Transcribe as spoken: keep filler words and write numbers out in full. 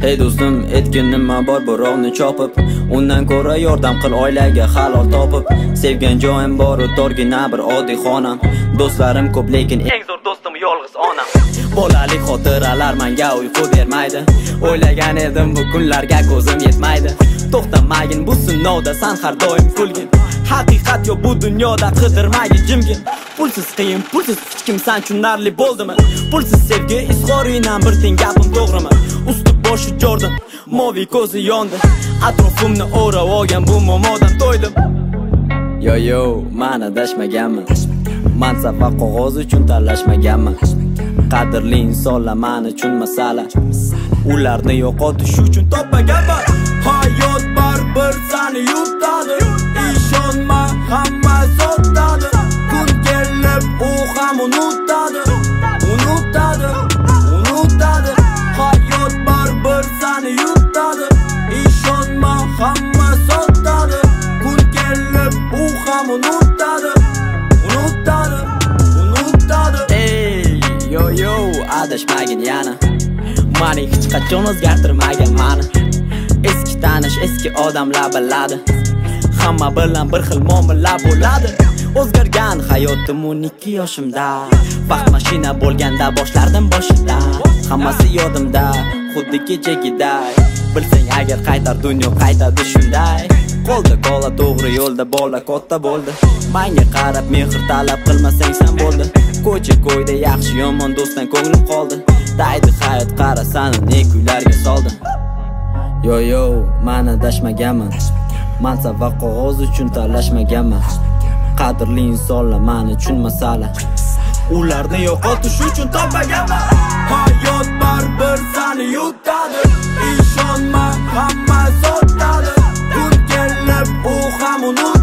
Ey do'stim, etgin nima bor birovni chopib, undan ko'ra yordam qil oilaga halol topib. Sevgan joyim bor, o'torgina bir oddiy xonam. Do'stlarim ko'p, lekin eng zo'r do'stim yolg'iz onam. Bolalik xotiralar menga uyqu bermaydi. O'ylagan edim bu kunlarga ko'zim yetmaydi. To'xtamagin bu sinovda, san har doim kulgin. Haqiqat yo'q bu dunyoda, qidirmagin jimgin. Pulsiz qiyin, pulsiz hech kim san tushunarli bo'ldimi? Pulsiz sevgi izhoridan bir teng gapim to'g'rimi? Usti boshi Jordan, moviy ko'zi yondi. Atrofimni o'rab olgan bu momodan to'ydim. Yo yo, men adashmaganman. Mansab va qog'oz uchun talashmaganman. Qadrli insonlar men uchun masala. Ularni yo'qotish uchun topmaganman. Hayot baribir seni yutadi. Ishonma, hamma sotadi. Kun kelib u ham unutadi. Unutadi, unutadi. Hayot baribir seni yutadi. Ishonma, hamma sotadi. Kun kelib u ham unutadi. Unutadi, unutadi. Ey, yo yo, adashmagin yana. Mani hech qachon o'zgartirmagan mani. Eski tanish, eski odamlar biladi. Hamma bilan bir xil muomala bo'ladi. O'zgargan hayotim o'n ikki yoshimda. Vaqt mashina bo'lganda boshlardim boshida. Hammasi yodimda, xuddi kechagiday. Bilsang agar qaytar dunyo qaytadi shunday. Qoldi qola to'g'ri yo'lda, bola katta bo'ldi. Menga qarab mehr talab qilmasang san bo'ldi. Ko'cha ko'yda yaxshi yomon do'stdan ko'nglim qoldi. Daydi hayot qarasan ne kuylarga soldi. Yo yo, men adashmaganman. Mansab va qog'oz uchun talashmaganman. Qadrli insonlar men uchun masala. Ularni yo'qotish uchun topmaganman. Hayot baribir seni yutadi. Ishonma, hamma sotadi. Kun kelib u ham unutadi.